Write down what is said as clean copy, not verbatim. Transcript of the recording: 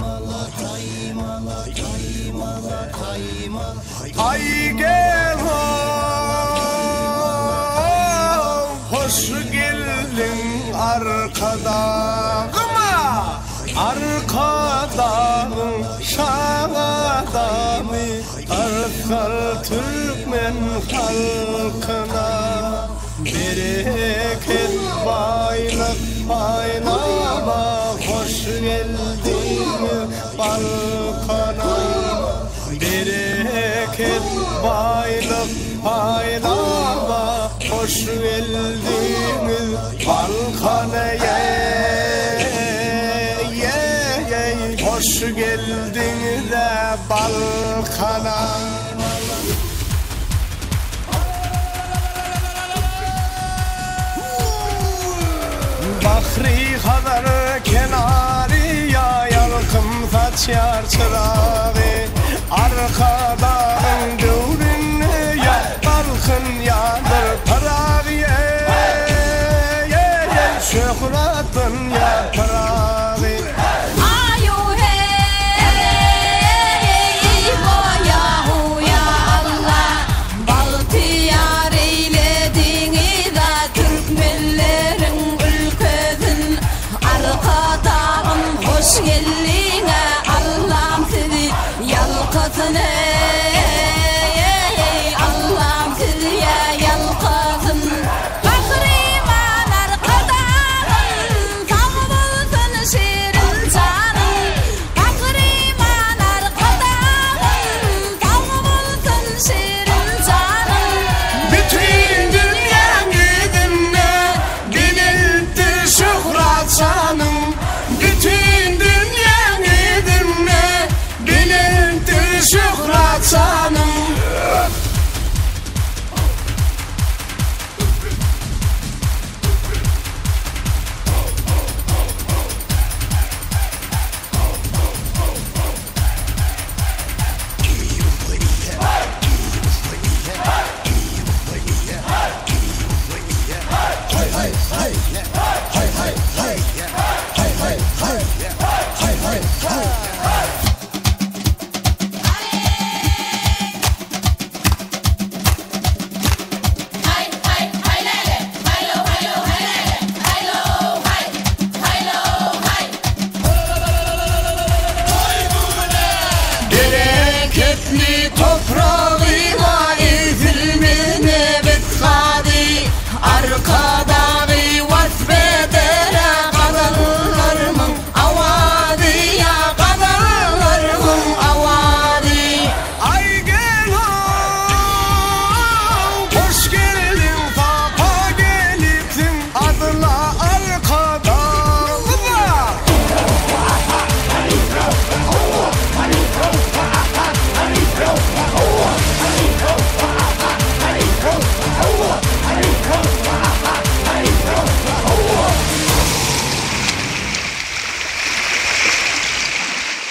Ay gel hoş geldin arkadağıma, arkadağın şağadağımı, arkal Türkmen halkına. Bereket baylık baylama, hoş geldin Balkan'a. Bereket baylık baylama, hoş geldin Balkan'a. Hoş geldin de Balkan'a. Bahri kadar kenarıya yalkın saçar çırağı, arkadan dövdün ya balkın yadır pırağı, şöhratın ya pırağı.